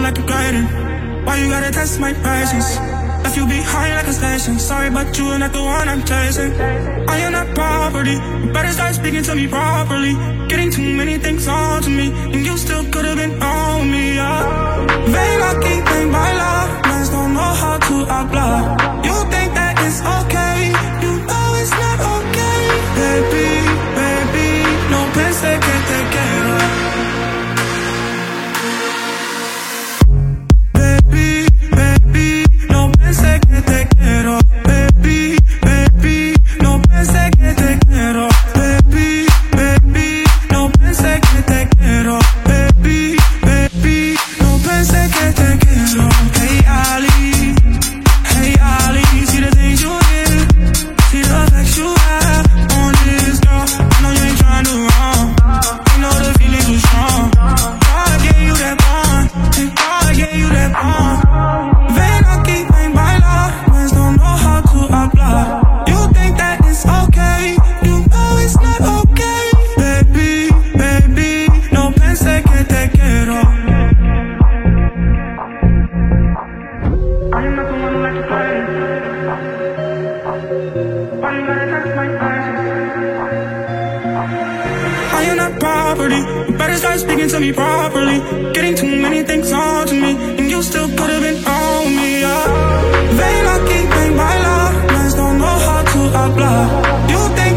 like a grading. Why you gotta test my patience? Left you behind like a station. Sorry, but you are not the one I'm chasing. I am not property. You better start speaking to me properly. Getting too many things on to me, and you still could've been on me, yeah. Ven aquí, ven bailar. Mans don't know how to hablar. You think that it's okay, you know it's not okay. Baby, baby, no pensé que te quiero. Pensé que te quiero, baby, baby. No pensé que te quiero, baby, baby. No pensé que te quiero, baby, baby. No pensé que te quiero. Hey Ali, see the things you did, see the effects you have on this girl. I know you ain't trying to wrong, you know the feeling too strong. God gave you that bond, and God gave you that bond. Ven aquí, ven bailar, mans don't know how to hablar. You think that it's okay, you know it's not okay. Baby, baby, no pensé que te quiero. I am not the one who likes to play. Why you gotta touch my I am not property. You better start speaking to me properly. Getting too many things on to me, and you still could've been on me, yeah. Ven aquí, ven bailar. Mans don't know how to hablar. You think